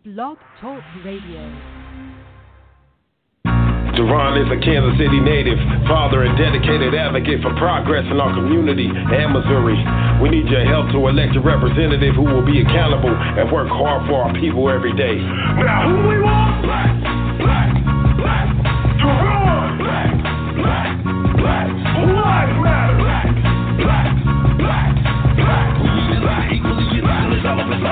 Blog Talk Radio. Duran is a Kansas City native, father and dedicated advocate for progress in our community and Missouri. We need your help to elect a representative who will be accountable and work hard for our people every day. Now, who we want? Black, black, black. Duran, black, black, black. Lives matter. Black, black, black, black. Black, equally united as all of us.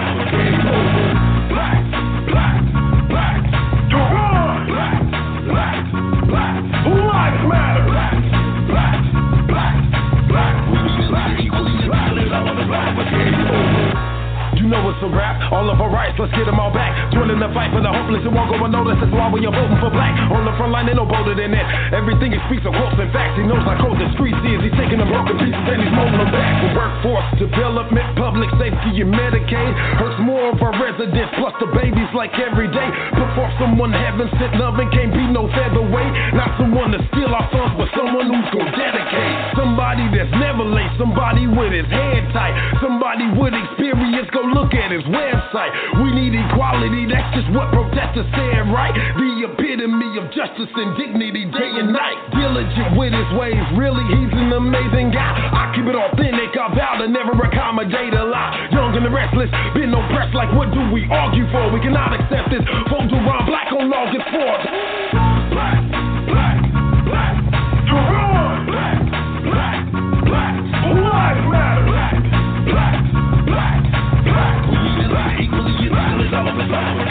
Black, black, black. Duran, black, black, black. Lives matter. Black, black, black, black. Black, equally united as all of us. You know it's a rap, all of our rights, let's get them all back. Joining the fight for the hopeless, it won't go unnoticed. That's why we are voting for black. On the front line, ain't no bolder than that. Everything he speaks of quotes and facts. He knows how cold the streets is. He's taking them broken pieces and he's molding them back. From workforce, development, public safety, and Medicaid. Hurts more of our residents, plus the babies like every day. Put forth someone heaven sent love and can't be no featherweight. Not someone to steal our sons, but someone who's gonna dedicate. Somebody that's never late, somebody with his head tight. Somebody with experience, go look at his website. We need equality, that's just what protesters said, right? The epitome of justice and dignity day and night. Diligent with his ways, really, he's an amazing guy. I keep it authentic, I vow to never accommodate a lie. Young and the restless, been oppressed, like what do we argue for? We cannot accept this. Vote Duran Black on August 4th. Black, black, black. Duran, black, black, black. Lives matter. Black, black, black. Black, black, equally united as all of us.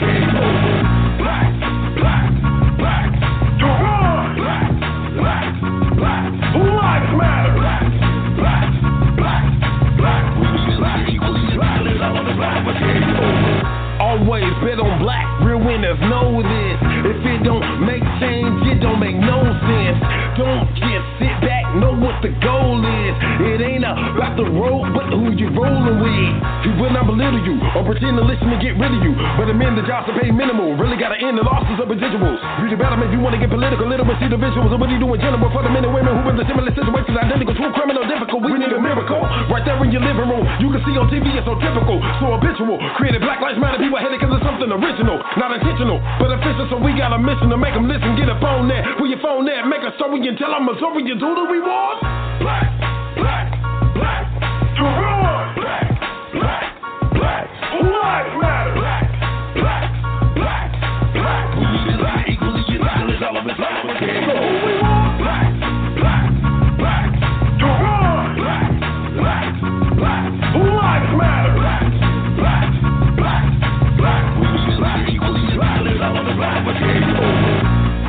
Black, black, black. Duran, black, black, black. Lives matter. Black, black, black, black. Black, equally united as all of us. Always bet on black, real winners know this. If it don't make change, it don't make no sense. Don't just sit back, know what the goal is. It ain't about the road, but who you rolling with. He will not belittle you, or pretend to listen and get rid of you. But the men, the jobs to pay minimal, really gotta end the losses of residuals. Read about them if you wanna get political, little bit see the visuals of what he do in general. For the men and women who in the similar situations, identical to a criminal difficult. We need a miracle, right there in your living room. You can see on TV, it's so typical, so habitual. Created Black Lives Matter, people hate it cause it's something original. Not intentional, but official, so we got a mission to make them listen. Get a phone there, put your phone there, make a story and tell them Missourians who do we want? Black, black, black. Duran, black, black, black. Lives matter. Black, black, black, black. Black, equally united as all of us. So who we want? Black, black, black. Duran, black, black, black. Lives matter. Black, black, black, black. Black, equally united as all of us.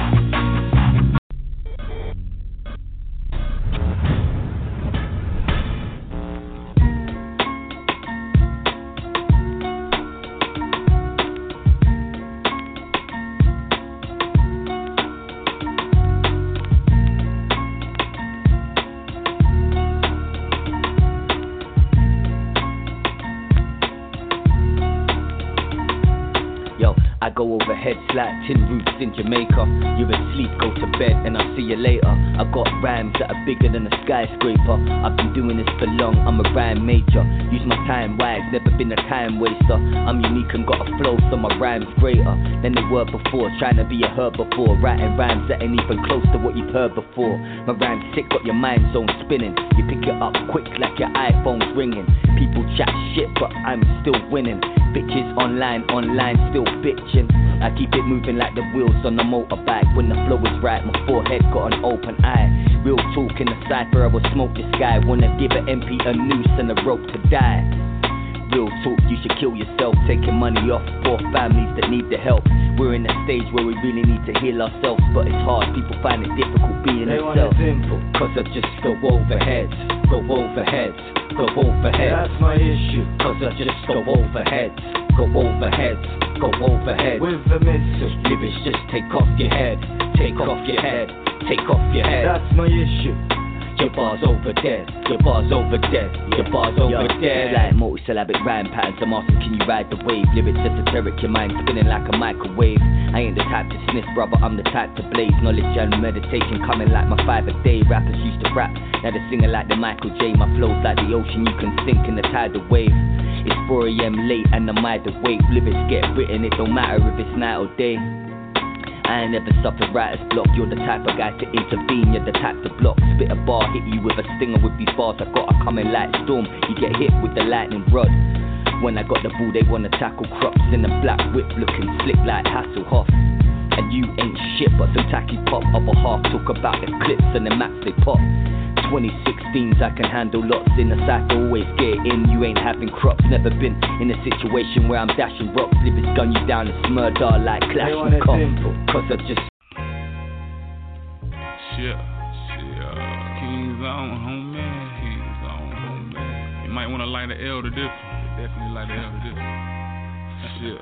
I go overhead, like tin roofs in Jamaica. You're asleep, go to bed, and I'll see you later. I got rhymes that are bigger than a skyscraper. I've been doing this for long, I'm a rhyme major. Use my time wise, never been a time waster. I'm unique and got a flow, so my rhyme's greater than they were before. Trying to be a herbivore, writing rhymes that ain't even close to what you've heard before. My rhyme's sick, got your mind zone spinning. You pick it up quick like your iPhone's ringing. People chat shit, but I'm still winning. Bitches online, still bitching. I keep it moving like the wheels on a motorbike. When the flow is right, my forehead got an open eye. Real talk in the cypher, I will smoke this guy. Wanna give an MP a noose and a rope to die. Real talk, you should kill yourself. Taking money off poor families that need the help. We're in a stage where we really need to heal ourselves, but it's hard, people find it difficult being themselves. Cause I just go overheads, go overheads, go overheads. That's my issue. Cause I just go overheads, go overheads, go overheads. With the message, lyrics just take off your head, take off your head, take off your head. That's my issue. Your bar's over there, your bar's over there, your bar's over there. Like multi-syllabic rhyme patterns, I'm asking can you ride the wave? Lyrics esoteric, your mind spinning like a microwave. I ain't the type to sniff, brother, I'm the type to blaze. Knowledge and meditation coming like my 5 a day. Rappers used to rap, now they're singing like the Michael J. My flow's like the ocean, you can sink in the tidal wave. It's 4 AM late and I'm wide awake. Lyrics get written, it don't matter if it's night or day. I ain't never suffered writer's block. You're the type of guy to intervene, you're the type to block. Spit a bar, hit you with a stinger with these bars. I got a coming like storm, you get hit with the lightning rod. When I got the ball, they wanna tackle crops in a black whip looking slick like Hasselhoff. And you ain't shit but some tacky pop. Other half talk about the clips and the maps they pop. 2016s, I can handle lots. In the sack, always get in. You ain't having crops. Never been in a situation where I'm dashing rocks. Lyrics gun you down and smurder like Clash and Cop. Cause I just shit. King's on, homie. You might wanna light the L to this one. Definitely light the L to this one. Shit.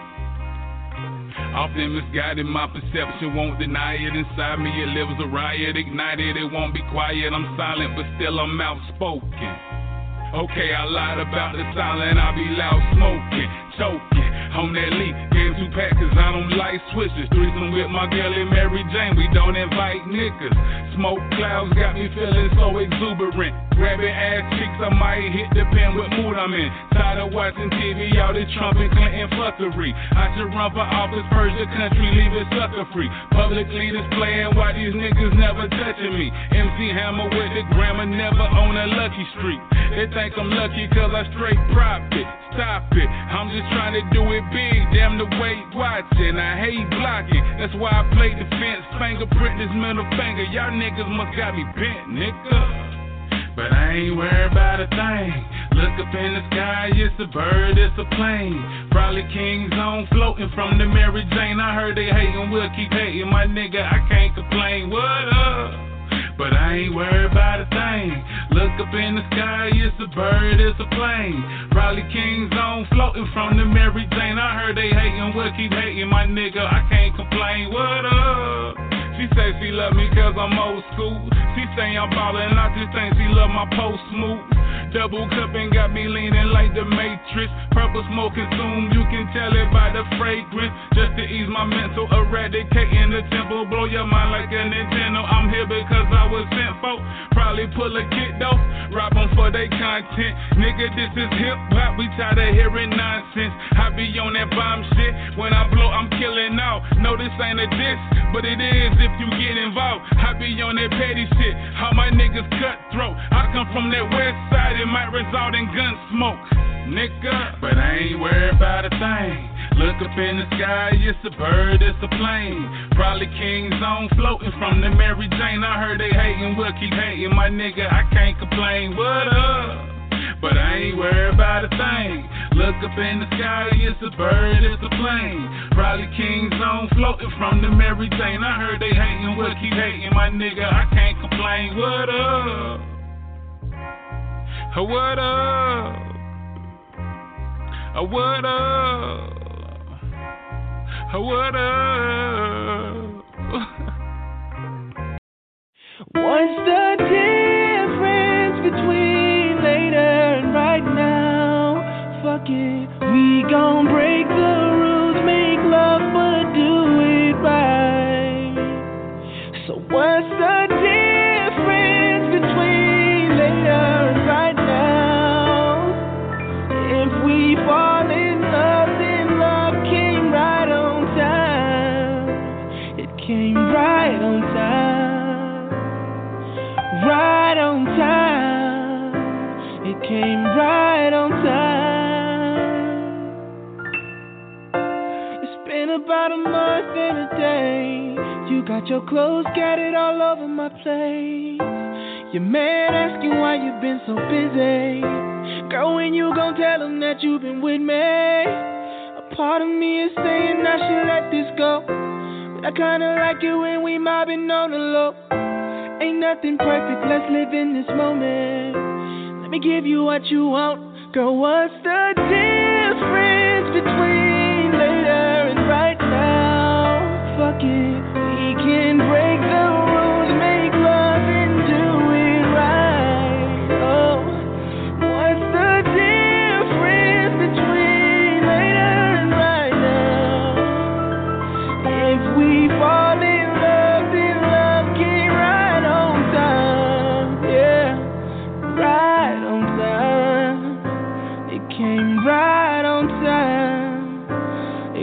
Often misguided, my perception won't deny it. Inside me it lives a riot, ignited, it won't be quiet. I'm silent, but still I'm outspoken. Okay, I lied about the silent, I'll be loud smoking, choking on that leak. Gave 2 packs cause I don't like switches. Threesome with my girl and Mary Jane, we don't invite niggas. Smoke clouds got me feeling so exuberant. Grabbing ass cheeks, I might hit depend what mood I'm in. Tired of watching TV, all this Trump and Clinton fuckery. I should run for office, purge the country, leave it sucker free. Public leaders playing while these niggas never touching me. MC Hammer with the grammar, never on a lucky street. They think I'm lucky cause I straight profit. Stop it, I'm just trying to do it big. Damn the way watching, I hate blocking. That's why I play defense, fingerprint this middle finger. Y'all niggas must got me bent, nigga. But I ain't worried about a thing. Look up in the sky, it's a bird, it's a plane. Probably King's on floating from the Mary Jane. I heard they hating, we'll keep hating. My nigga, I can't complain, what up? But I ain't worried about a thing. Look up in the sky, it's a bird, it's a plane. Probably King's on floating from the Mary Jane. I heard they hating, we'll keep hating. My nigga, I can't complain, what up? She say she love me cause I'm old school. She say I'm ballin', I just think she love my post smooth. Double cupping got me leaning like the Matrix. Purple smoke consumed, you can tell it by the fragrance. Just to ease my mental, eradicating the temple. Blow your mind like a Nintendo. I'm here because I was sent for. Probably pull a kid though, rob them for they content. Nigga, this is hip hop, we tired of hearing nonsense. I be on that bomb shit, when I blow I'm killing out. No, this ain't a diss, but it is if you get involved. I be on that petty shit, how my niggas cutthroat. I come from that west side, it might result in gun smoke, nigga. But I ain't worried about a thing. Look up in the sky, it's a bird, it's a plane. Probably King's on floating from the Mary Jane. I heard they hating, we'll keep hating. My nigga, I can't complain, what up? But I ain't worried about a thing. Look up in the sky, it's a bird, it's a plane. Probably King's on floating from the Mary Jane. I heard they hating, we'll keep hating. My nigga, I can't complain, what up? What up? What up? What up? What's the difference between later and right now? Fuck it, we gon' break the rules, make love but do it right. So what's the difference between later and right now? If we fall in love, then love came right on time. It came right on time. Right on time. It came right on time. It's been about a month and a day. You got your clothes scattered all over my place. Your man asking why you been so busy. Girl, when you gon' tell him that you been with me? A part of me is saying I should let this go, but I kinda like it when we mobbing on the low. Ain't nothing perfect, let's live in this moment. Let me give you what you want. Girl, what's the difference between later and right now? Fuck it, we can break the rules, make love and do it right. Oh, what's the difference between later and right now? If we fall in love, then love came right on time. Yeah, right on time. It came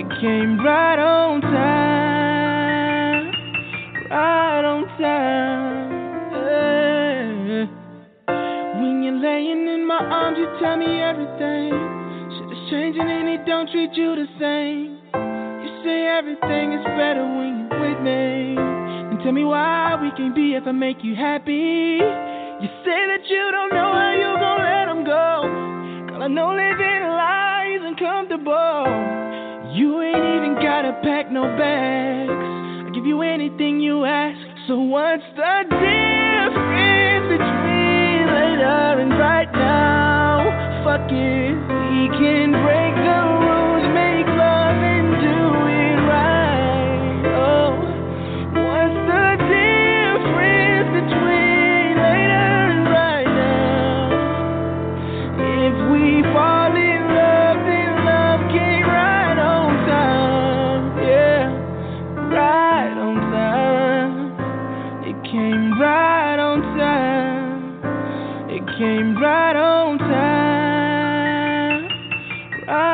It came right on time. Right on time. Yeah. When you're laying in my arms, you tell me everything. Shit is changing and it don't treat you the same. You say everything is better when you're with me. And tell me why we can't be if I make you happy. You say that you don't know how you gon' let them go. Girl, I know living a lie isn't comfortable. You ain't even gotta pack no bags. I'll give you anything you ask. So what's the difference between later and right now? Fuck it, we can break the rules, make love and do it right. Oh, what's the difference between later and right now? If we fall in love, then love came right on time. Yeah, right on time. It came right on time. It came right on time. Right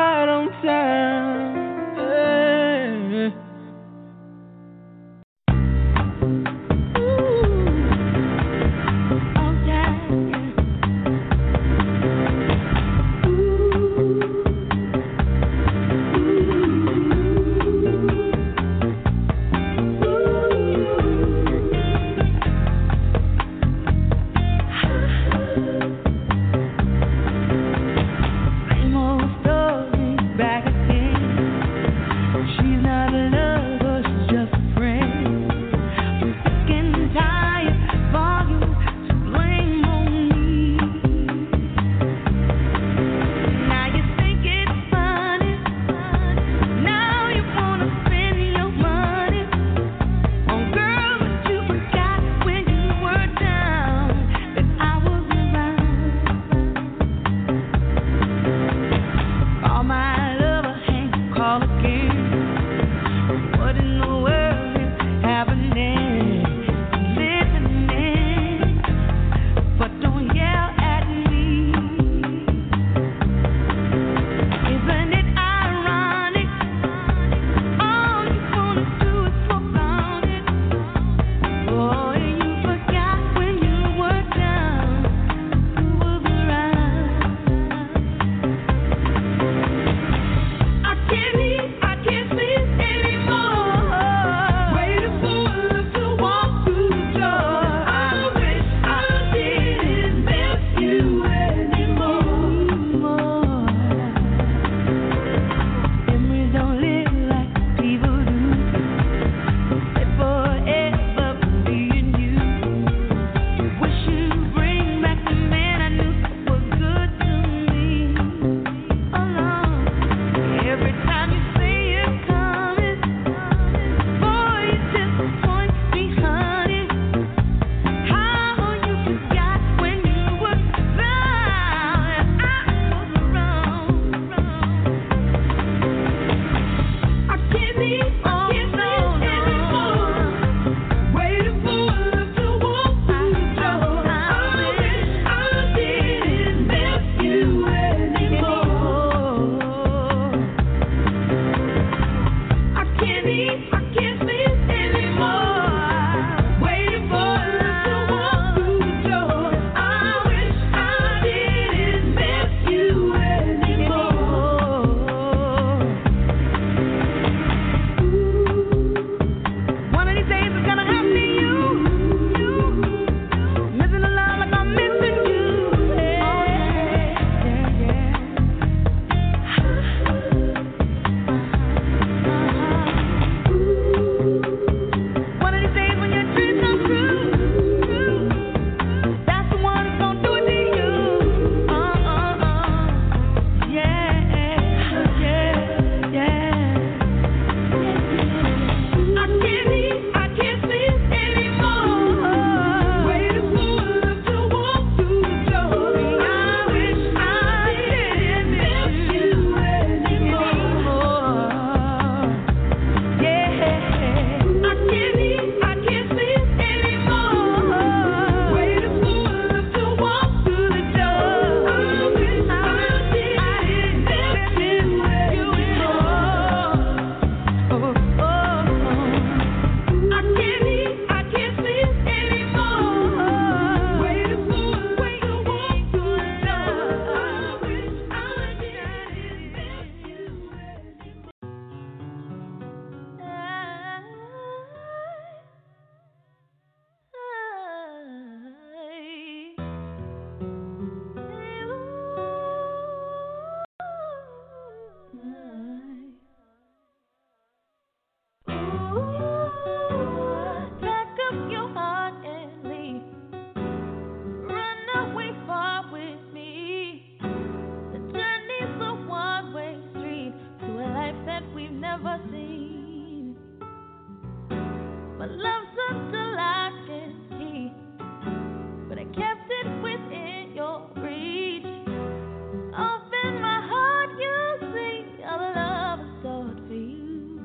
never seen. But love's such a lock and key, but I kept it within your reach. Open my heart, you see, all the love I stored for you.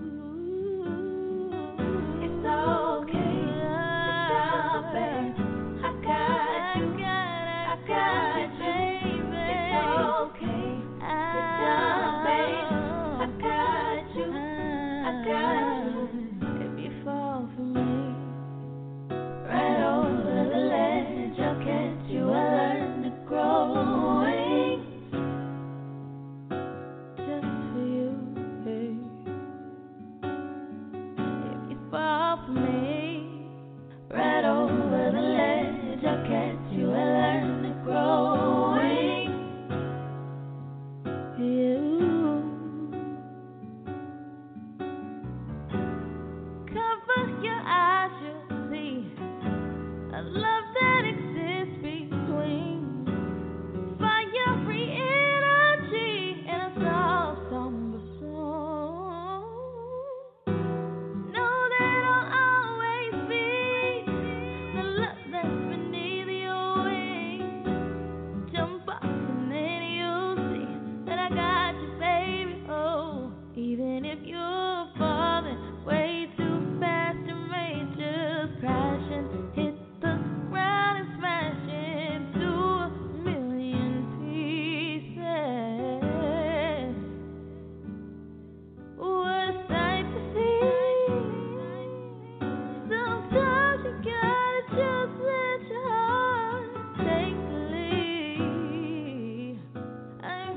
It's okay, stop it. I got you, I got you, baby. It's okay, stop it. I got you, I got you. If you fall for me, right over the ledge, I'll catch you. I learn to grow wings just for you, babe. If you fall for me, right over the ledge, I'll catch you. I learn to grow wings. Cover your eyes, you'll see a love that exists between fire-free energy and a soft, somber soul. Know that I'll always be the love that's beneath your wings. Jump up and then you'll see that I got you, baby. Oh, even if you're falling way too fast, you may just crash and hit the ground and smash into a million pieces. What a sight to see. Sometimes you gotta just let your heart take the lead. I'm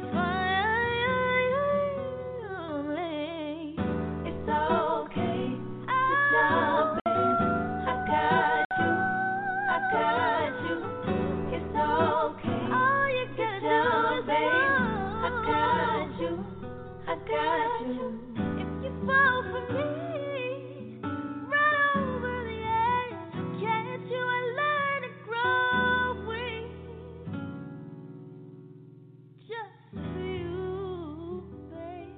finally. It's okay. Stop it. I got you. I got you. It's okay. All you gotta do is I got you. I got you. If you fall for me, right over the edge, I'll catch you. I learn to grow wings just for you, babe.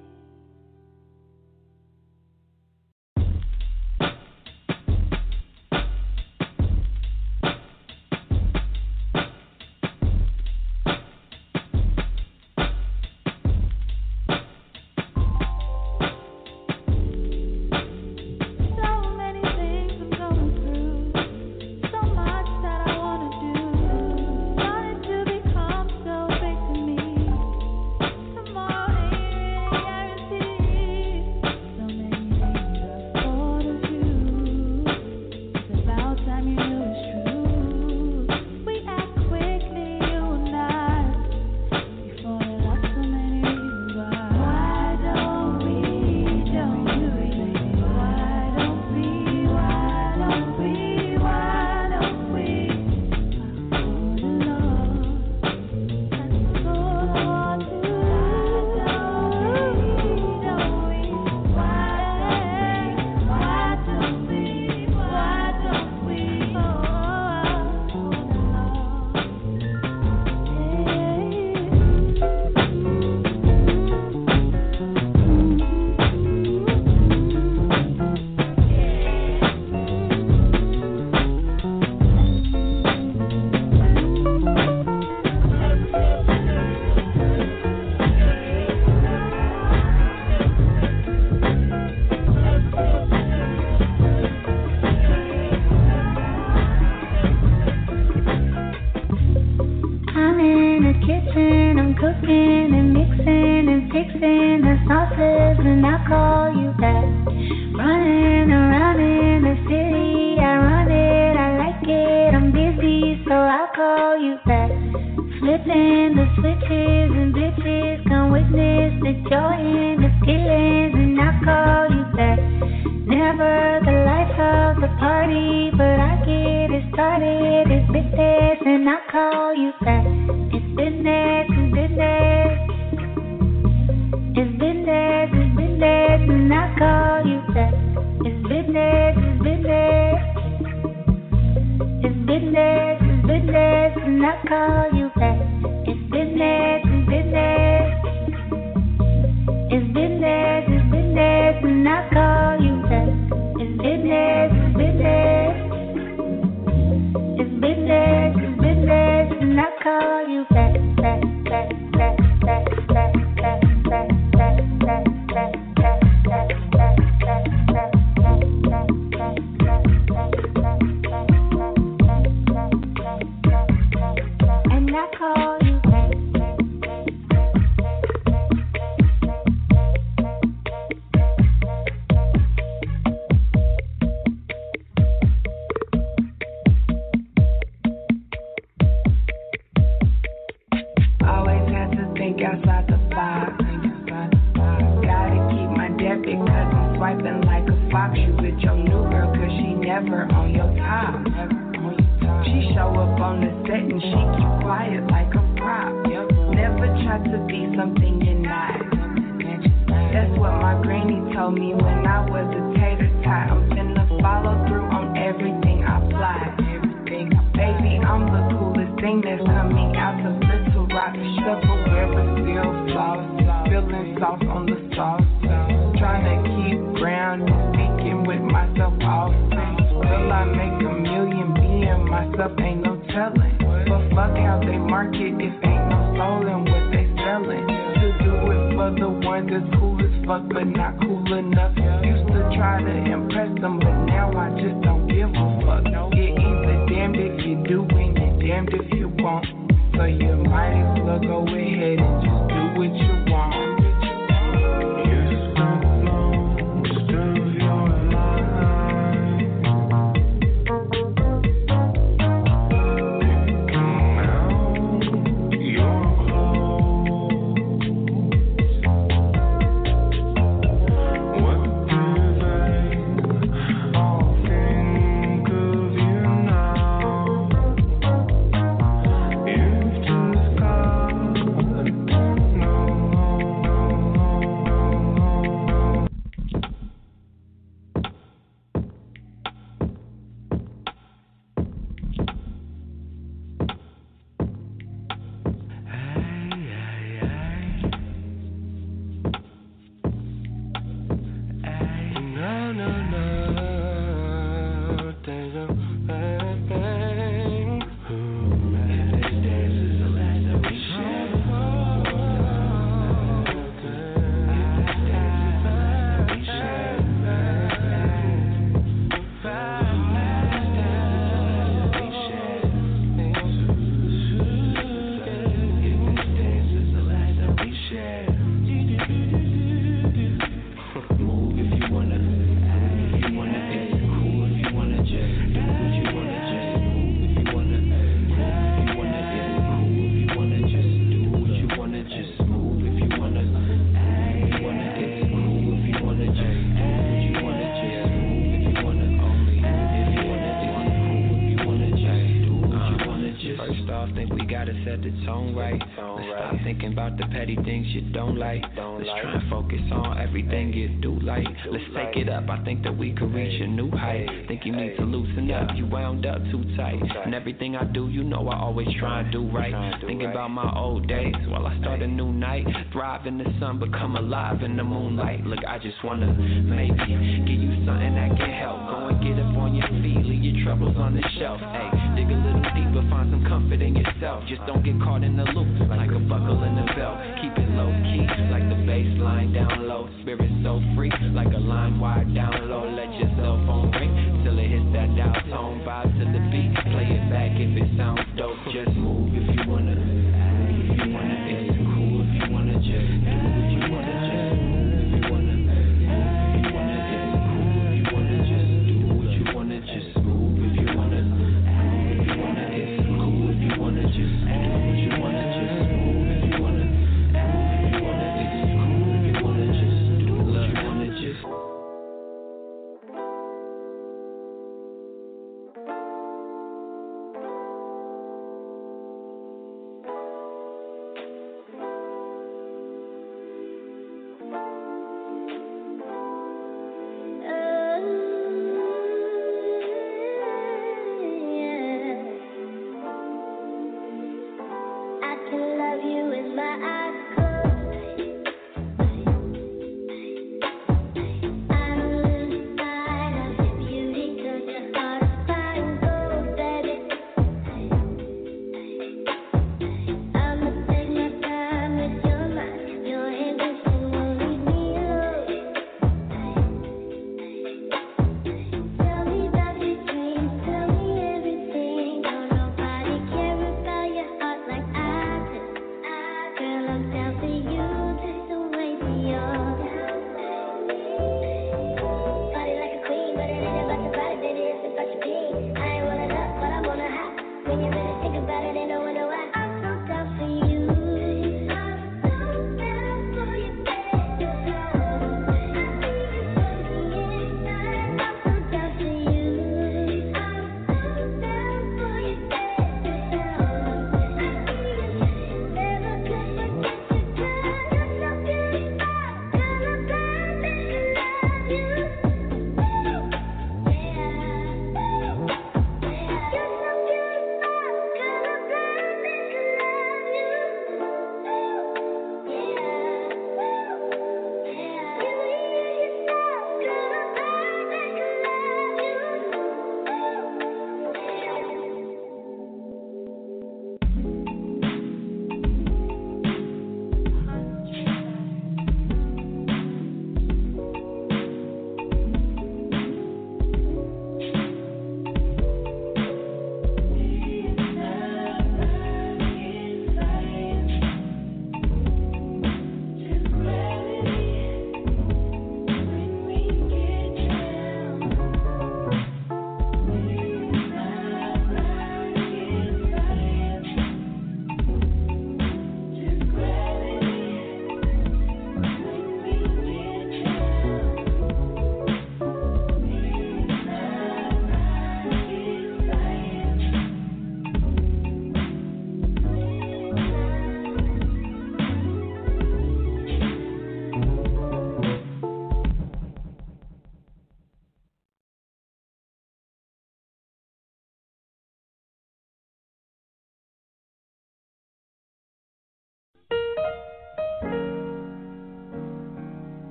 So many things I'm going through, so much that I wanna do. Starting to become so big to me. Tomorrow ain't a guarantee. So many things I thought of you. It's about time you knew it's true. We act quickly, you and I. We fall in love, so many reasons why. Why don't we? Why don't we? Why don't we? Why don't we? I fall in love. That's all I want to do. Don't we? Why don't we? Why don't we? Fall in I'm in the kitchen, I'm cooking and mixing and fixing the sauces, and I call you back. Running around in the city, I run it, I like it, I'm busy, so I'll call you back. Flipping the switches and bitches come witness the joy in the feelings, and I call you back. Never the life of the party, but I get it started, it's business, and I call you back. It's business, it's business. It's business, it's business, and I call you back. It's business, it's business. It's business, it's business, and I call you back. It's business, it's business. It's business, it's business. and I call you back. It's business, it's business. It's business, it's business, and I call you back, back, back, back, back, back, back, back, back, back, back, back, back, back, back, back, and I call you back. Always had to think outside the box. Gotta keep my debit cause I'm swiping like a fox. You with your new girl cause she never on your top. She show up on the set and she keep quiet like a prop. Never try to be something you're not. That's what my granny told me when I was a tater tot. I'm finna follow through on everything I fly. Baby, I'm the coolest thing that's coming out of Little Rock. Silverware but still floss. Feeling soft on the sauce. Trying to keep grounded, speaking with myself often. Will I make $1 million being myself? Ain't no telling. But fuck how they market if ain't no soul in what they selling. To do it for the ones that's cool as fuck but not cool enough. Used to try to impress them but now I just don't give a fuck. You're either damned if you do and you're damned if you won't. So you might as well go ahead and just do what you want. I think that we could reach a new height. Think you need to loosen up, you wound up too tight. And everything I do, you know I always try and do right. Think about my old days while I start a new night. Thrive in the sun, become alive in the moonlight. Look, I just wanna maybe give you something that can help. Go and get up on your feet, leave your troubles on the shelf. Hey, dig a little deeper, find some comfort in yourself. Just don't get caught in the loop like a buckle in the belt. Keep it low key, like the bass line down low. Spirit so free, like a line wide down low. Let your cell phone ring till it hits that dial tone. Vibe to the beat, play it back if it sounds dope. Just move if you wanna. If you wanna, it's cool if you wanna. Just do what you wanna. Just move if you wanna. If you wanna, it's cool if you wanna. Just do what you wanna. Just move if you wanna. If you wanna, it's cool if you wanna. Just do what you wanna. Just move if you wanna. If you wanna, it's cool if you wanna. Just do what you wanna. Just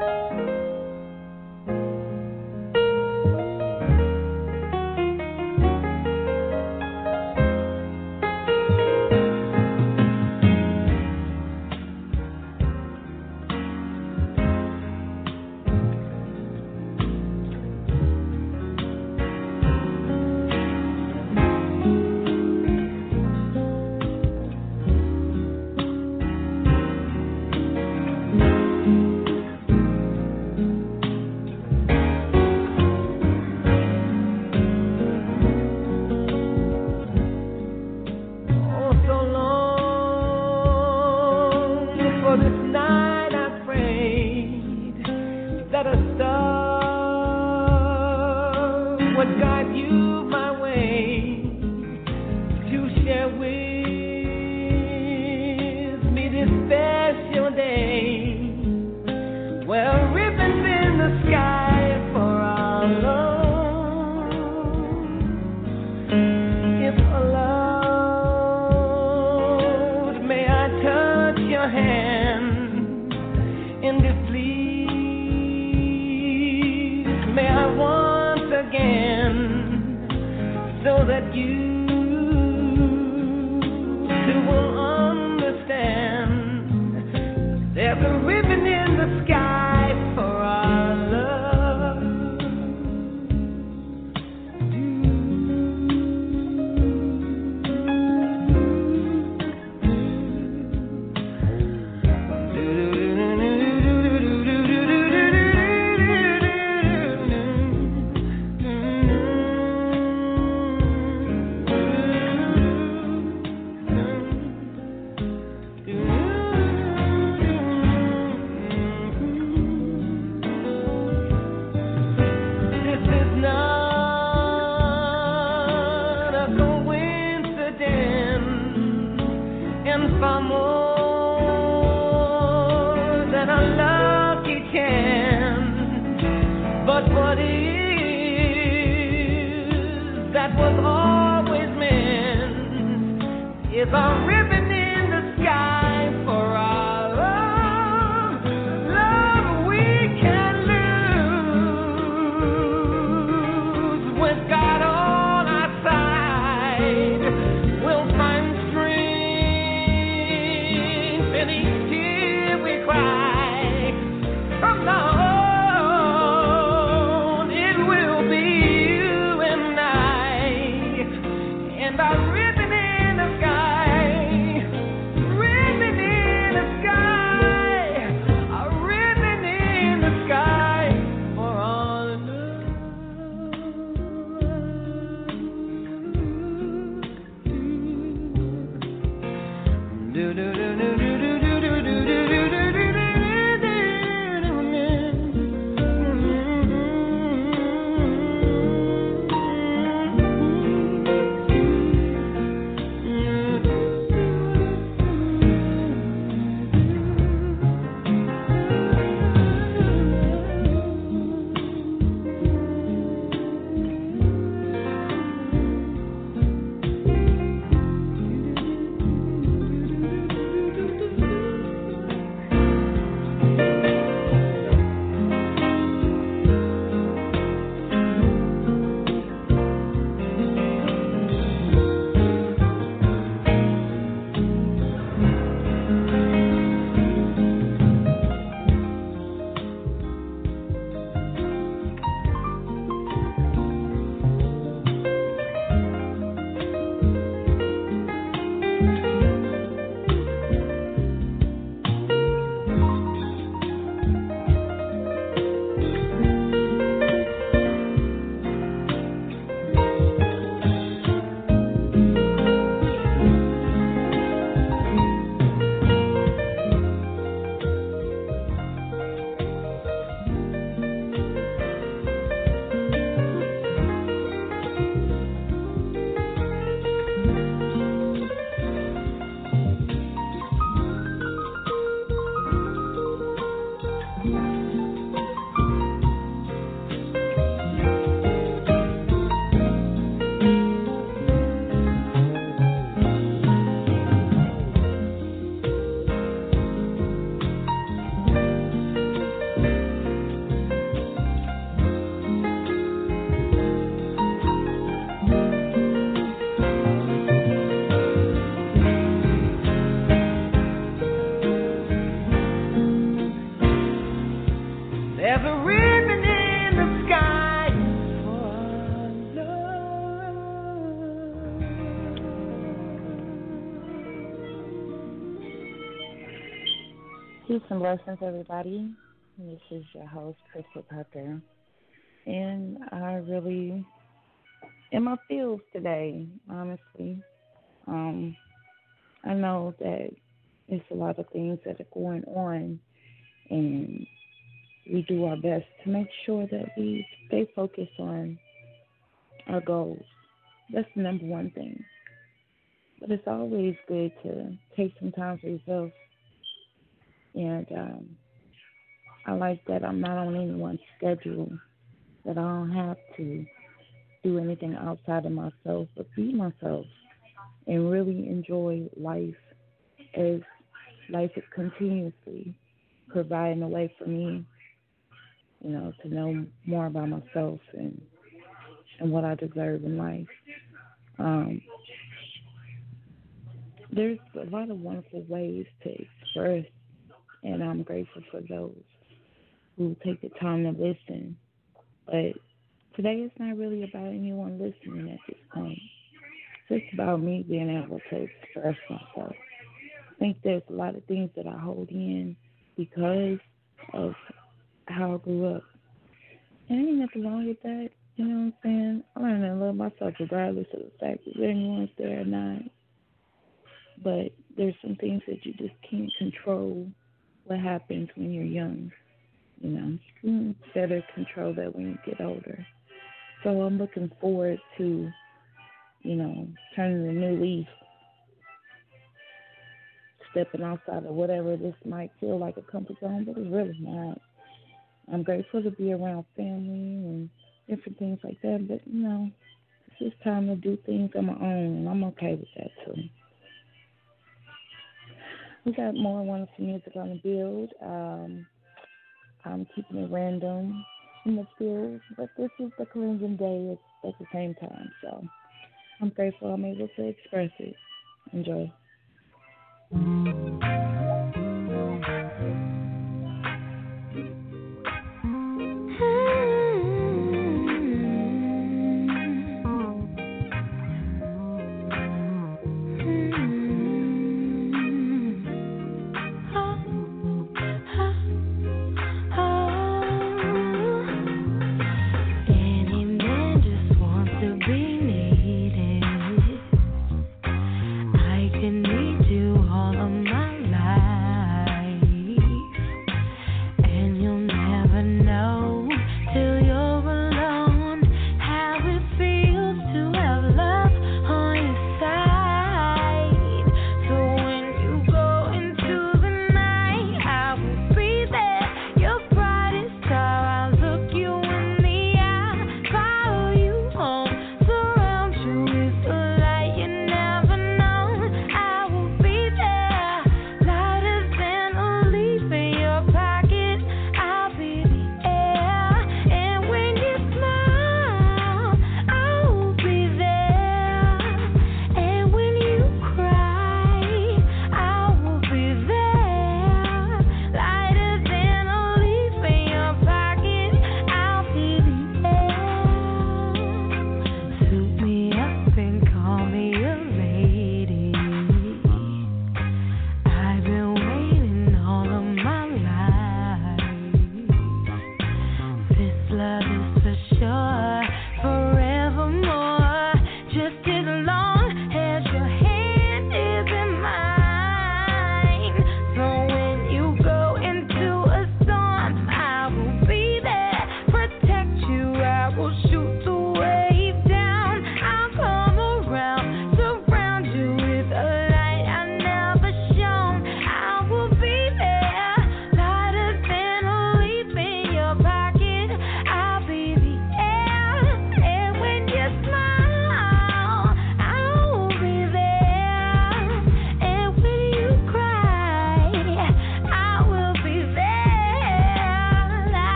And a ribbon in the sky. There's a reason in the sky for love. Peace and blessings, everybody. This is your host, Crystal Parker. And I really in my feels today, honestly. I know that it's a lot of things that are going on, and we do our best to make sure that we stay focused on our goals. That's the number one thing. But it's always good to take some time for yourself. And I like that I'm not on anyone's schedule, that I don't have to do anything outside of myself, but be myself and really enjoy life as life is continuously providing a way for me, to know more about myself and what I deserve in life. There's a lot of wonderful ways to express, and I'm grateful for those who take the time to listen. But today it's not really about anyone listening at this point. It's just about me being able to express myself. I think there's a lot of things that I hold in because of how I grew up. And ain't nothing wrong with that, you know what I'm saying? I learned to love myself regardless of the fact that anyone's there or not. But there's some things that you just can't control what happens when you're young. You can better control that when you get older. So I'm looking forward to, turning a new leaf, stepping outside of whatever this might feel like a comfort zone, but it's really not. I'm grateful to be around family and different things like that, but, it's just time to do things on my own, and I'm okay with that, too. We got more wonderful music on the build. I'm keeping it random in the field, but this is the Caribbean day at the same time, so I'm grateful I'm able to express it. Enjoy. Need you all of my life.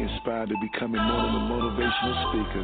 inspired to becoming more than a motivational speaker.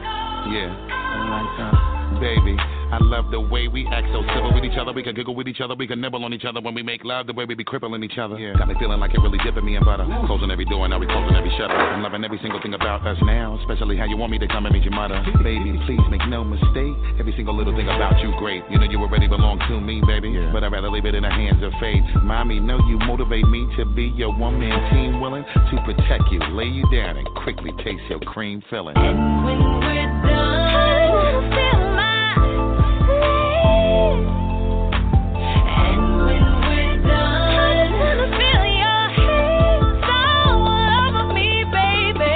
Yeah, baby, I love the way we act so civil with each other. We can giggle with each other, we can nibble on each other when we make love. The way we be crippling each other. Got me feeling like it really dipping me in butter. Closing every door, now we closing every shutter. I'm loving every single thing about us now, especially how you want me to come and meet your mother. Baby, please make no mistake. Every single little thing about you great. You know you already belong to me, baby. But I'd rather leave it in the hands of fate. Mommy, know you motivate me to be your one-man team, willing to protect you, lay you down, and quickly taste your cream filling. And when we're done, feel my face. And when we're done, feel your hands all over me, baby.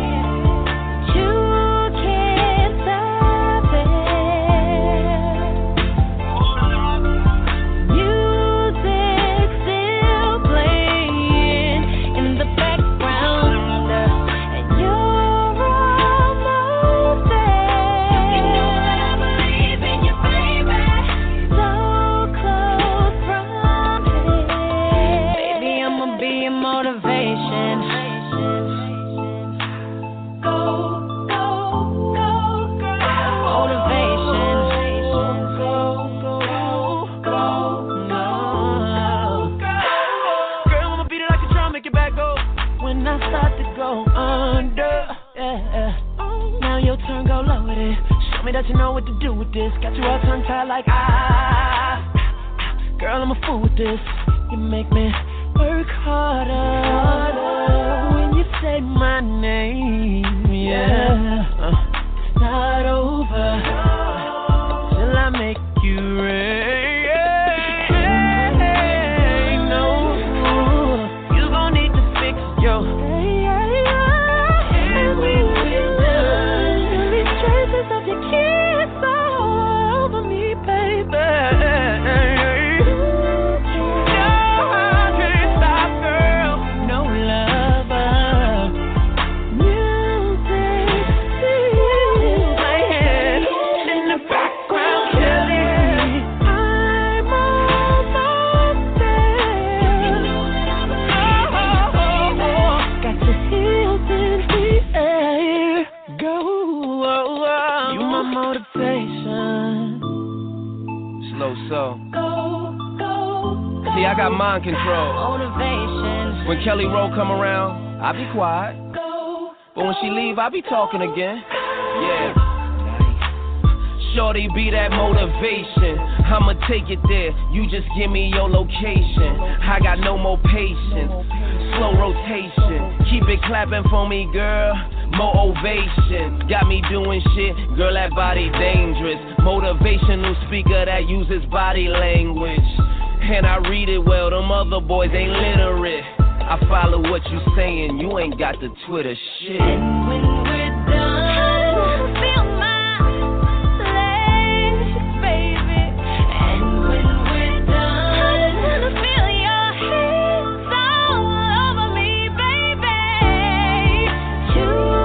You can't stop it. Music still playing in the background, and you're almost there. You know that I believe in you, baby. So close from here. Baby, I'ma be your motivation. Go, go, go, go. Motivation. Go, go, go, go. Girl, I'ma beat it like a drum, make it back go. When I start to go under, yeah. Now your turn, go low with it. Show me that you know what to do with this. Got you all tongue tied like girl, I'm a fool with this. You make me work harder when you say my name, yeah. It's not over till I make you rain. No, you gon' need to fix your. And when we're done, these traces of your kiss all over me, baby. So, see, I got mind control. Motivation. When Kelly Rowe come around, I be quiet. But when she leave, I be talking again. Yeah. Shorty be that motivation. I'ma take it there. You just give me your location. I got no more patience. Slow rotation. Keep it clapping for me, girl. More ovation, got me doing shit, girl, that body dangerous. Motivational speaker that uses body language. And I read it well, them other boys ain't literate. I follow what you saying, you ain't got the Twitter shit. And when we're done, feel my legs, baby. And when we're done, feel your hands all over me, baby. You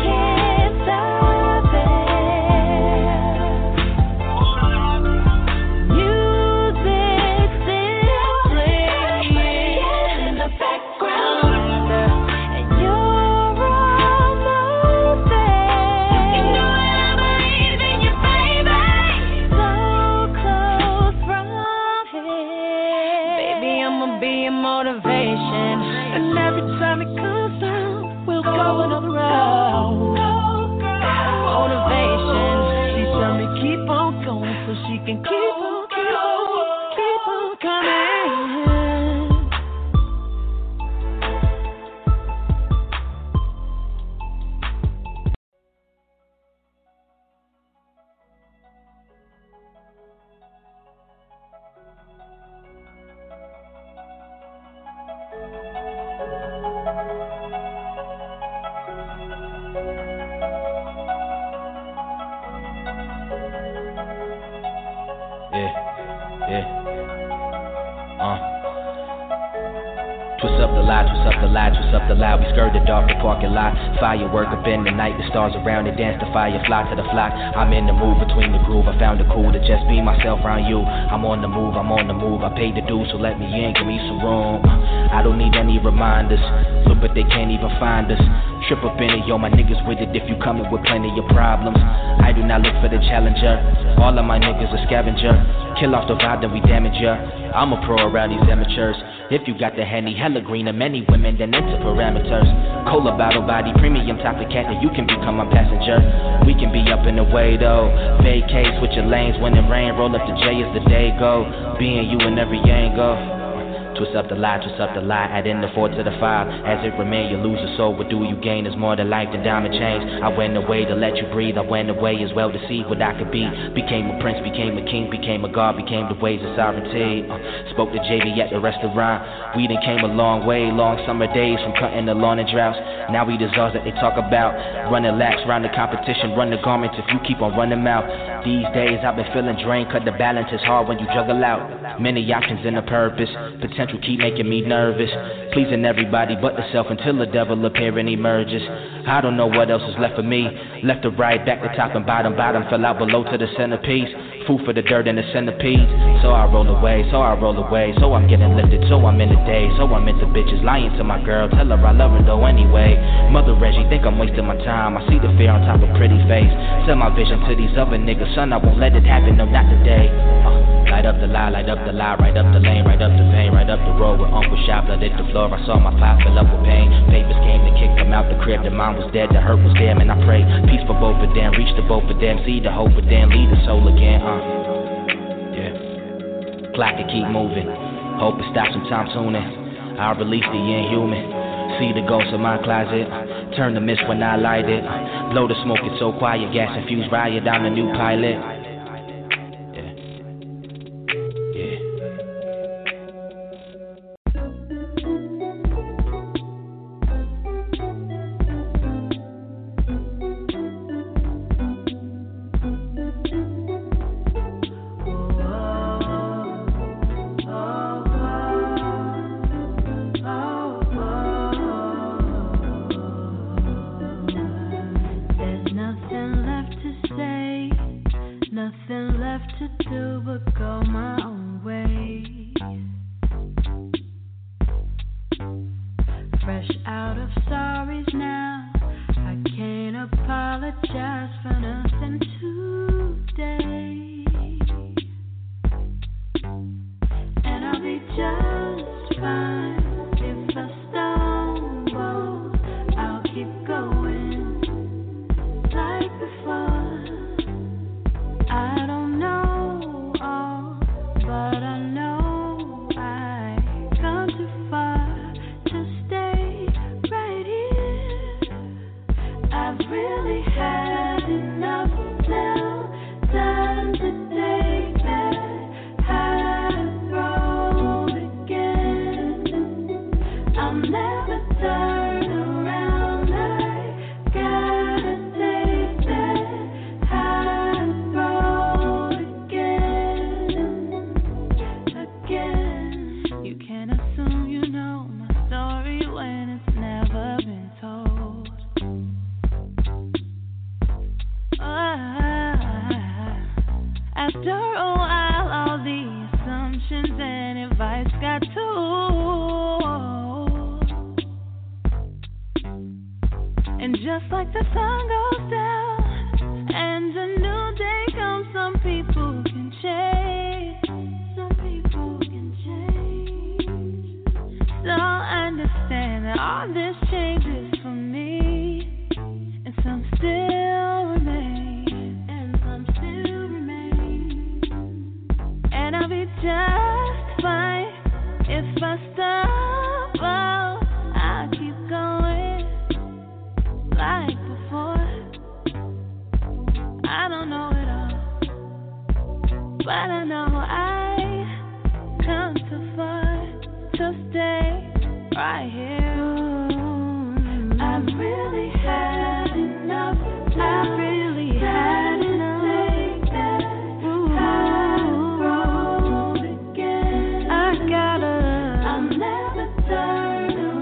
motivation, and every time it comes down, we'll go another round. Motivation, she tell me keep on going so she can keep on coming. the lie, twist up the lie, twist up the lie. We skirted off the parking lot. Firework up in the night, the stars around it dance the fire, fly to the flock. I'm in the mood between the groove. I found it cool to just be myself around you. I'm on the move, I'm on the move. I paid the dues, so let me in, give me some room. I don't need any reminders, look, but they can't even find us. Trip up in it, yo, my niggas with it if you coming with plenty of problems. I do not look for the challenger, all of my niggas a scavenger. Kill off the vibe, then we damage ya. I'm a pro around these amateurs. If you got the Henny, hella green, and many women, then enter parameters. Cola bottle body, premium top of cat, that you can become my passenger. We can be up in the way though. Vacate, switching lanes when it rain. Roll up the J as the day go. Being you in every angle. Twist up the lie, add in the 4 to the 5. As it remain, you lose your soul. What do you gain is more than life than diamond chains. I went away to let you breathe. I went away as well to see what I could be. Became a prince, became a king, became a god, became the ways of sovereignty. Spoke to JV at the restaurant. We done came a long way, long summer days from cutting the lawn and droughts. Now we the czars that they talk about. Running laps, round the competition, run the garments if you keep on running out. These days I've been feeling drained, cut the balance is hard when you juggle out. Many options and a purpose. Potential keep making me nervous. Pleasing everybody but the self until the devil appear and emerges. I don't know what else is left for me. Left to right, back to top and bottom. Bottom fell out below to the centerpiece. Food for the dirt and the centipedes. So I roll away, so I'm getting lifted, so I'm in the day. So I'm into bitches, lying to my girl. Tell her I love her though anyway. Mother Reggie, think I'm wasting my time. I see the fear on top of pretty face. Sell my vision to these other niggas. Son, I won't let it happen, no not today. Light up the lie, right up the lane, right up the vein, right up the road with Uncle Shop, blood hit the floor. I saw my pop fill up with pain. Papers came to kick them out the crib. The mom was dead, the hurt was there, and I pray peace for both of them. Reach the both of them, see the hope of them, lead the soul again. Yeah. Clock to keep moving. Hope it stops sometime sooner. I'll release the inhuman. See the ghost of my closet. Turn the mist when I light it. Blow the smoke, it's so quiet. Gas infused riot down the new pilot. Turn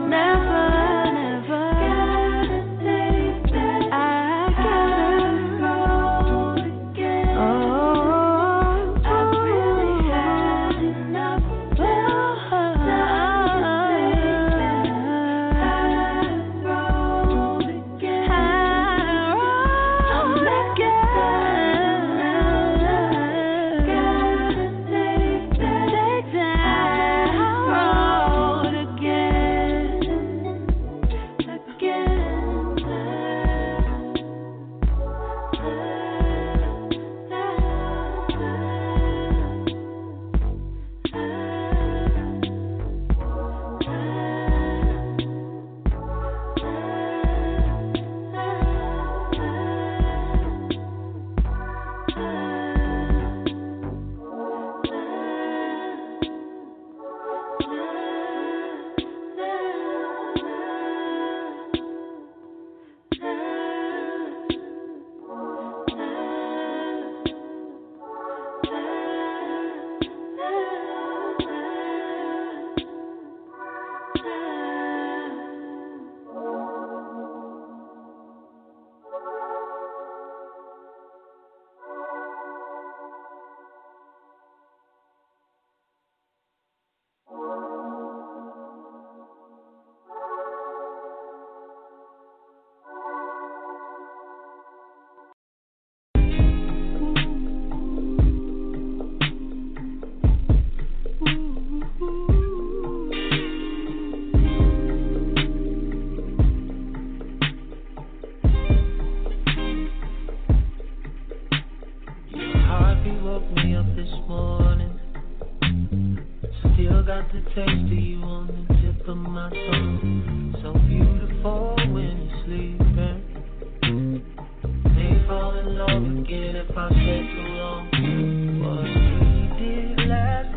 woke me up this morning. Still got the taste of you on the tip of my tongue. So beautiful when you're sleeping. May fall in love again if I stay too long. What we did last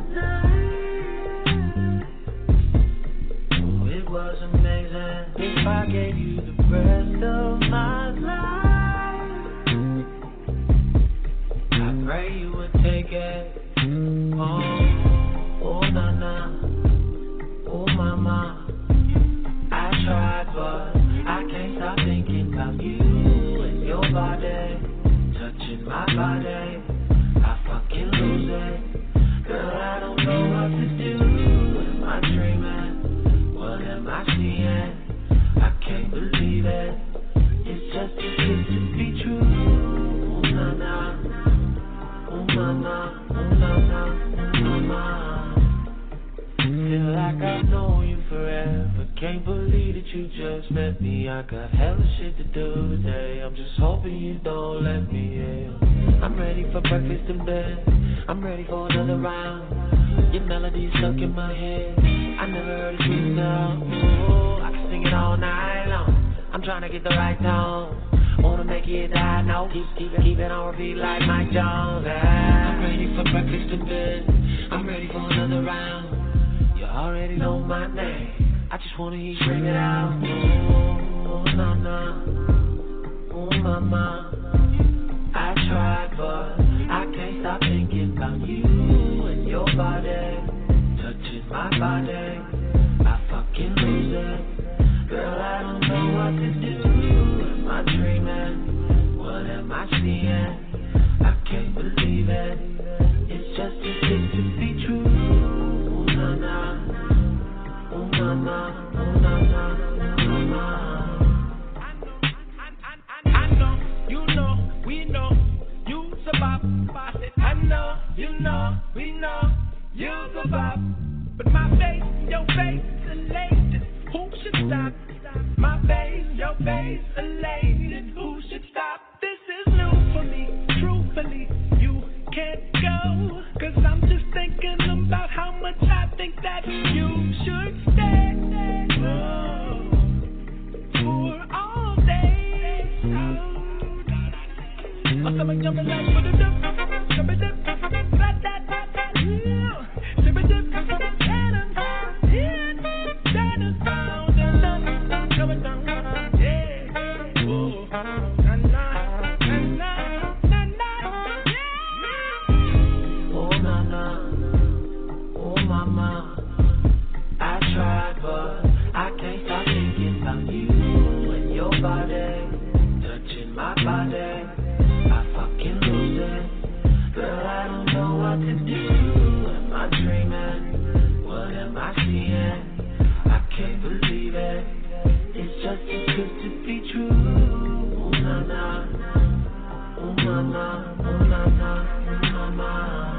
night, oh, it was amazing. If I gave you the rest of my life, I pray you would take it. Oh na na, oh mama. I tried but I can't stop thinking about you and your body, touching my body. I fucking lose it. Girl, I don't know what to do. Am I dreaming? What am I seeing? I can't believe it. It's just too good to be true. Oh na na, oh mama, oh na na, oh mama. Feel like I've known you forever. Can't believe that you just met me. I got hella shit to do today. I'm just hoping you don't let me in. I'm ready for breakfast in bed. I'm ready for another round. Your melody's stuck in my head. I never heard it sweet enough. Ooh, I can sing it all night long. I'm trying to get the right tone. Wanna make it high note. Keep it on repeat like Mike Jones. I'm ready for breakfast in bed. I'm ready for another round. You already know my name. I just wanna hear you bring it out. Oh, na na, oh mama. I tried but I can't stop thinking about you and your body, touching my body. I fucking lose it. Girl, I don't know what to do. Am I dreaming? What am I seeing? I can't believe it. It's just too good to be true. Oh na na, oh mama, oh na na, oh mama. I know, you know, we know, you survive. I said I know, you know, we know, you survive. But my face, your face, elated. Who should stop? My face, your face, elated. Who should stop? This is new for me. Truthfully, you can't go. 'Cause I'm just thinking about how much I think that you should stay. Oh, for all day. Oh, somebody jumping like for the dip, jumping dip, da da da da, jumping dip, cannon, yeah, that is found and jumping down, yeah, oh, na na, na na, na na, yeah. Oh na na, oh mama. I tried but I can't stop thinking about you and your body, touching my body. I fucking lose it. Girl, I don't know what to do. Am I dreaming? What am I seeing? I can't believe it. It's just too good to be true. Oh na na, oh mama, oh na na, oh mama.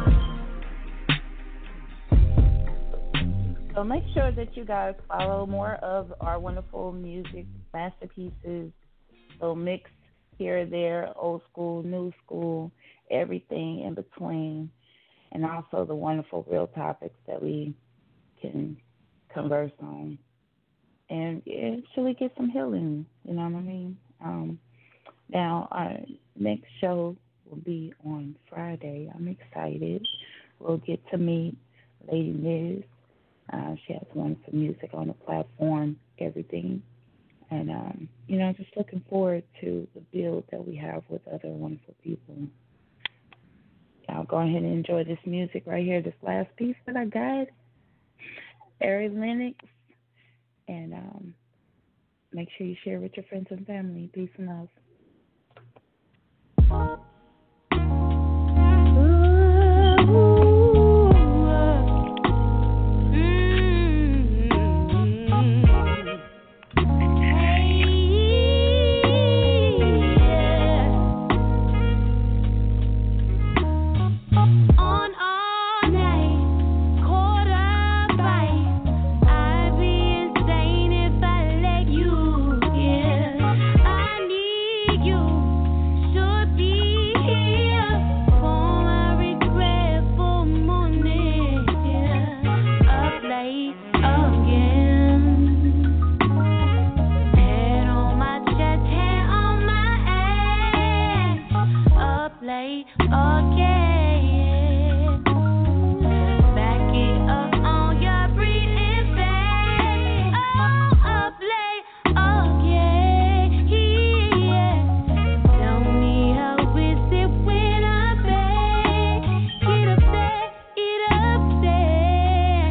So make sure that you guys follow more of our wonderful music masterpieces. So mix here or there, old school, new school, everything in between, and also the wonderful real topics that we can converse on. And actually get some healing, you know what I mean? Now, our next show will be on Friday. I'm excited. We'll get to meet Lady Liz. She has wonderful music on the platform, everything. And, just looking forward to the build that we have with other wonderful people. Y'all go ahead and enjoy this music right here, this last piece that I got. Ari Lennox. And make sure you share with your friends and family. Peace and love. You should be play again. Back it up on your breathing face. Oh, play again. Tell me how is it when I beg? Get up there, get up there.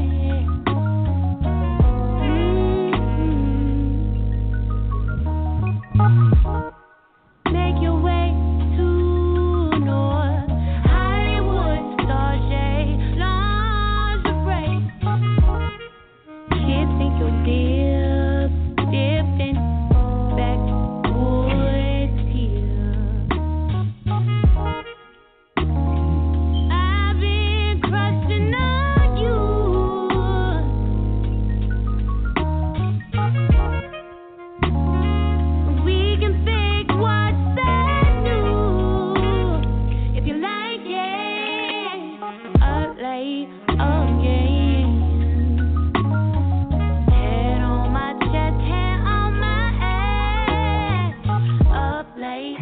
Make your way to North Hollywood, Star J, lingerie. Kids think you're dipping backwoods here. I've been crushing on you. We can fake what's that new. If you like it, I'll lay again. Head on my chest, hand on my ass. Up late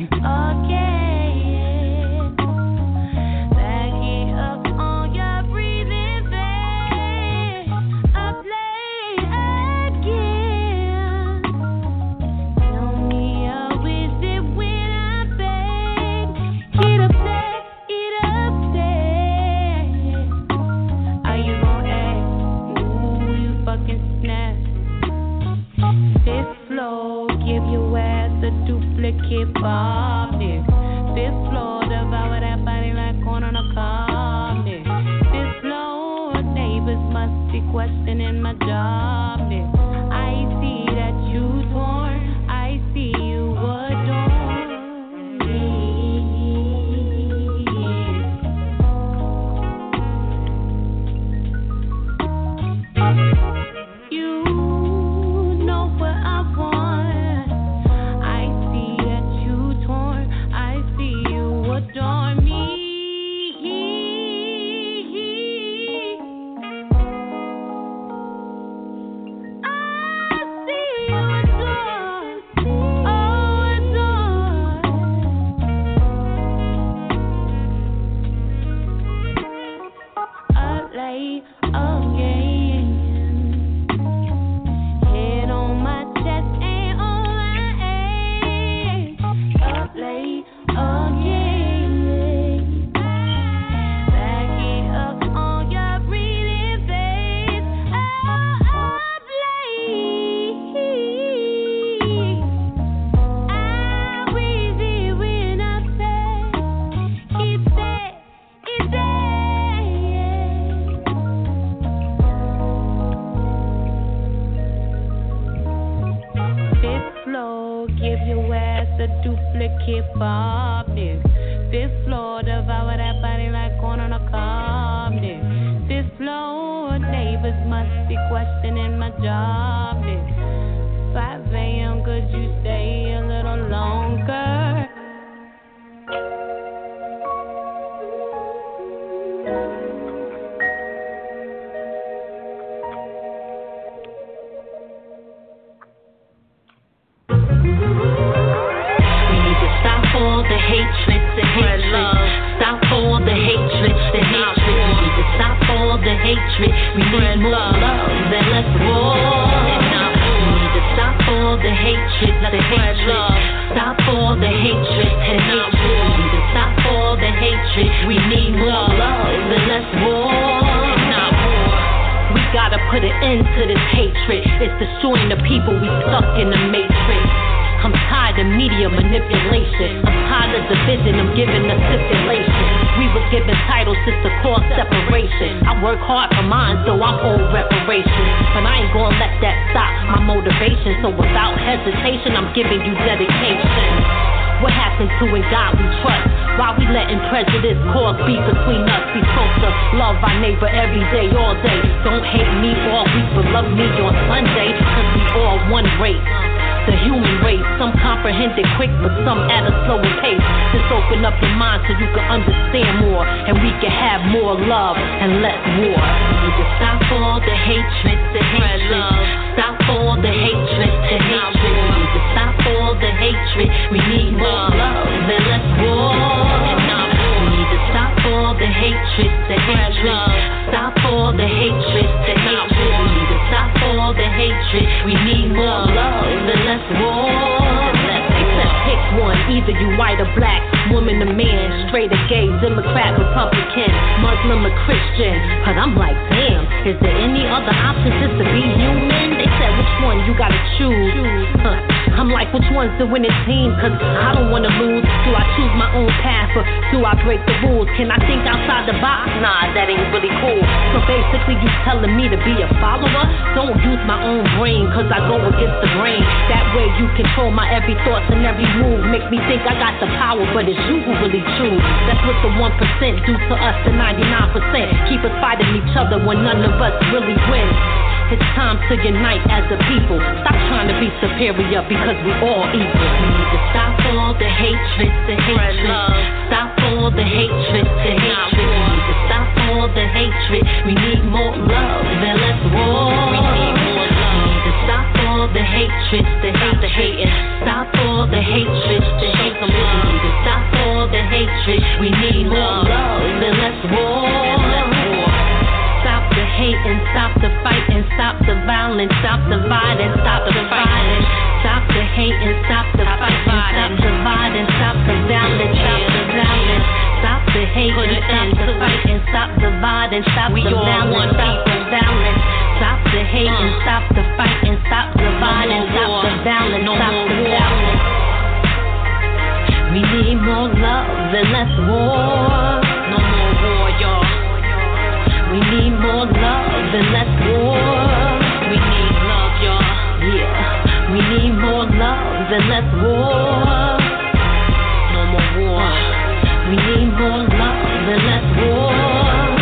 again. Back it up on your breathing face. Up late again. Tell me how is it when I beg? Get up there, get up there. Are you gon' act? Ooh, you fucking snap. This flow give your ass a duplicate bob, nigga. This flow devour that body like corn on a cob, nigga. This flow neighbors must be questioning my job, nigga. I see that you torn, I see you adorn me. You know what I want. I see that you torn, I see you adore me. I see you adore, oh adore. I lay again. Head on my chest and on my ass. Up late again. Back it up on your breathing face. Up late. I breathe it when I say it's there, it's there. This flow give your ass a duplicate bob, nigga. This flow devour that body like corn on a cob, nigga. This flow neighbors must be questioning my job, nigga. 5 a.m. could you stay a little longer? We need to stop all the hatred, the hatred. Stop all the hatred, the hatred. We need to stop all the hatred. We need more love and less war. We need to stop all the hatred, the hatred. Stop all the hatred and hatred. We need to stop all the hatred. We need more love and less war. We gotta put an end to this hatred. It's destroying the people. We stuck in the matrix. I'm tired of media manipulation. I'm tired of division. I'm giving a stipulation. We was given titles just to cause separation. I work hard for mine, so I'm owed reparations. But I ain't gonna let that stop my motivation. So without hesitation, I'm giving you dedication. What happened to in God we trust? Why we letting prejudice cause beef between us? We supposed to love our neighbor every day, all day. Don't hate me all week, but love me on Sunday. Cause we all one race. The human race, some comprehend it quick, but some at a slower pace. Just open up your mind so you can understand more, and we can have more love and less war. We need to stop all the hatred, the hatred. Stop all the hatred, the hatred. We need to stop all the hatred. We need more love and less war. Democrat, Republican, Muslim or Christian. But I'm like, damn, is there any other option just to be human? They said, which one you gotta choose? I'm like, which one's the winning team? Cause I don't wanna lose. Do I choose my own path or do I break the rules? Can I think outside the box? Nah, that ain't really cool. So basically you telling me to be a follower? Don't use my own brain, cause I go against the grain. That way you control my every thoughts and every move. Make me think I got the power, but it's you who really choose. That's what the 1% do to us, the 99%. Keep us fighting each other when none of us really win. It's time to unite as a people. Stop trying to be superior because we all equal. We need to stop all the hatred, the hatred. Stop all the hatred, the hatred. We need to stop all the hatred. We need more love and less war. We need more love. We need to stop all the hatred, the hate, the hating. Stop all the hatred, the hate. We need to stop all the hatred. We need more love and less war. Stop the hate and stop the fight and stop the violence. Stop the violence, stop the violence. Stop the hate and stop the fight and stop the violence. Stop the violence, stop the violence. Stop the hate and stop the fight and stop the violence. Stop the violence, stop the violence. Stop the hate and stop the fight and stop the violence. Stop the violence, stop the violence. We need more love and less war. No more war, y'all. We need more love and less war. We need love, y'all. Yeah. We need more love and less war. No more war. We need more love and less war.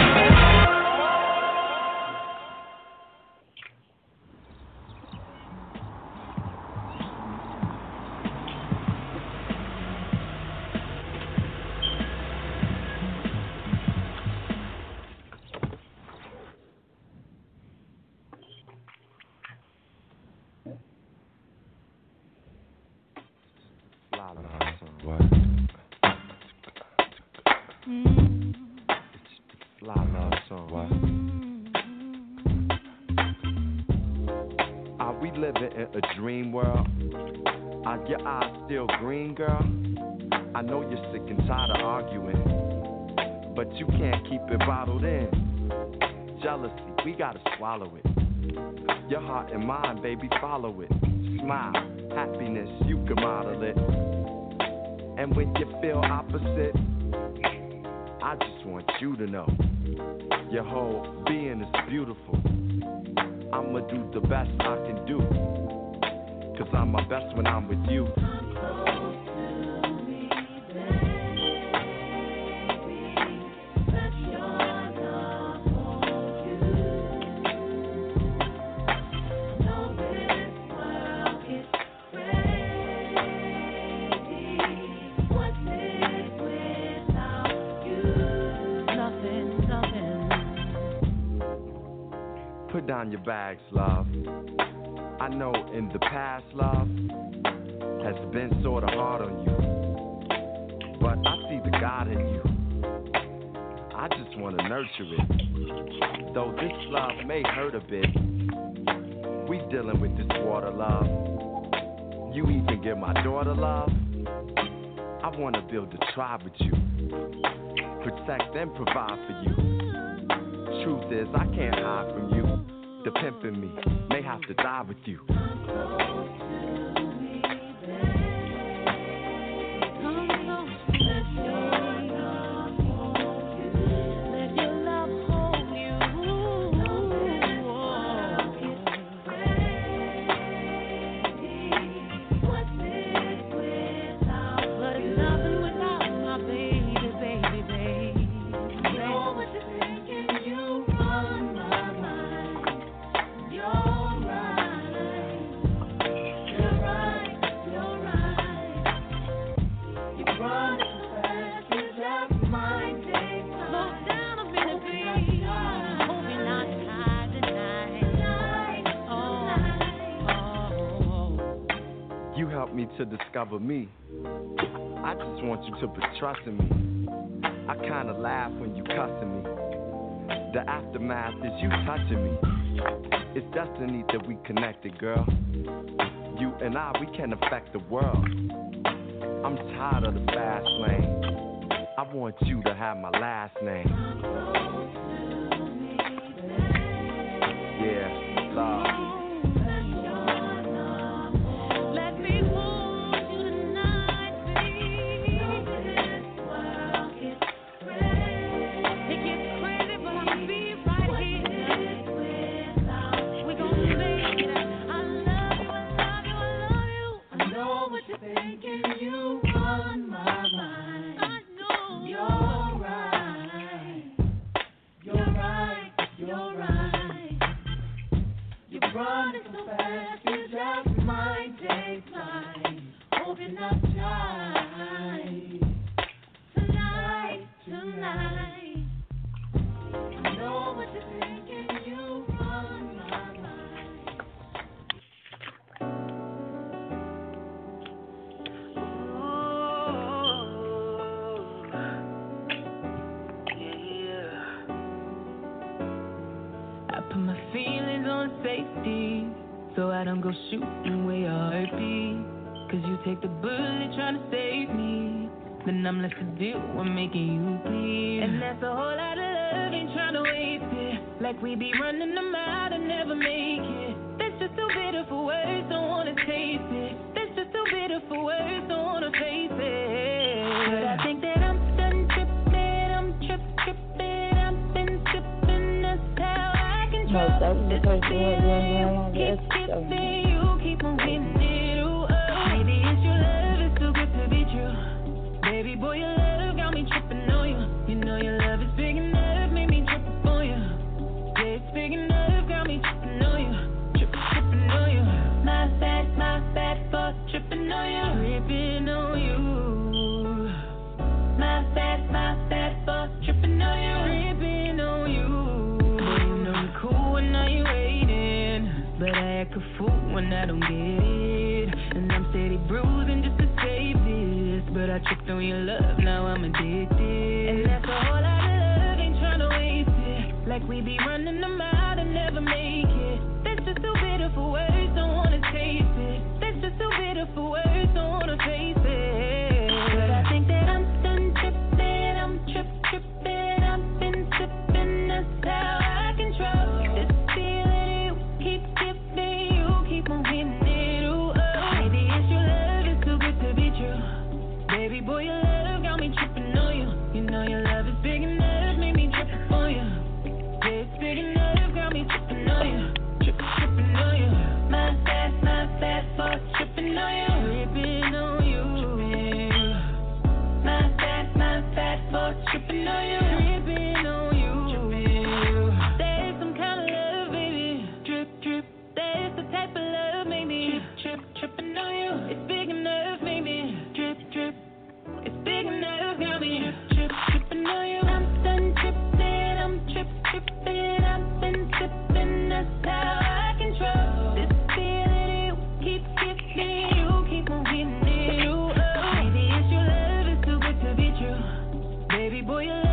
A dream world. Are your eyes still green, girl? I know you're sick and tired of arguing, but you can't keep it bottled in. Jealousy, we gotta swallow it. Your heart and mind, baby, follow it. Smile, happiness, you can model it. And when you feel opposite, I just want you to know your whole being is beautiful. I'ma do the best I can do, 'cause I'm my best when I'm with you. Put down your bags, love. I know in the past, love has been sorta hard on you, but I see the God in you. I just wanna nurture it. Though this love may hurt a bit, we dealing with this water, love. You even give my daughter love. I wanna build a tribe with you, protect and provide for you. Truth is, I can't hide from you. The pimp in me may have to die with you. To discover me, I just want you to put trust in me. I kinda laugh when you cussing me. The aftermath is you touching me. It's destiny that we connected, girl. You and I, we can affect the world. I'm tired of the fast lane. I want you to have my last name. Yeah, love. Running so fast, you just might take time. Open up tight. Tonight. I know what you're thinking, you run my mind. I put my feelings on safety, so I don't go shooting where your heart be. Cause you take the bullet trying to save me, then I'm left to deal with making you bleed. And that's a whole lot of love, ain't trying to waste it. Like we be running them out and never make it. That's just too bitter for words, don't wanna taste it. That's just too bitter for words, don't wanna face it. But I think that I'm done tripping, I'm tripping, I've been sipping, that's how I can trust. Keep skipping, you keep moving it, ooh, oh. Maybe it's your love, it's too good to be true. Baby boy, your love got me tripping on you. You know your love is big enough, made me trip up on you. Yeah, it's big enough, got me tripping on you. Tripping on you. My bad for tripping on you. Tripping on you. My bad for tripping on you. Tripping on you. Boy, you know you're cool when now you waiting, but I act a fool when I don't get it. And I'm steady bruising just to save this, but I tripped on your love, now I'm addicted. And that's a whole lot of love, ain't tryna waste it. Like we be running them out and never make it. That's just too bitter for words, don't wanna taste it. That's just too bitter for words, don't wanna face it. But I think that I'm done tripping, I'm tripping, I've been sipping, that's how I control this feeling. You keep skipping, you keep moving it, ooh, oh. Maybe it's your love, it's too good to be true. Baby boy, your love got me tripping on you. You know your love is big enough, made me trip up on you. Yeah, it's big enough, got me tripping on you. Tripping on you. My bad for tripping on you. Tripping on you. My bad for tripping on you. Tripping on you. There's some kind of love, baby. Drip. There's the type of love, maybe. Tripping on you. It's big enough, maybe. Drip. It's big enough, got me tripping on you. I'm done tripping, I'm tripping, I've been sipping, that's how I control this feeling. You keep skipping, you keep moving it, ooh, oh. Maybe it's your love, it's too good to be true. Baby boy, your love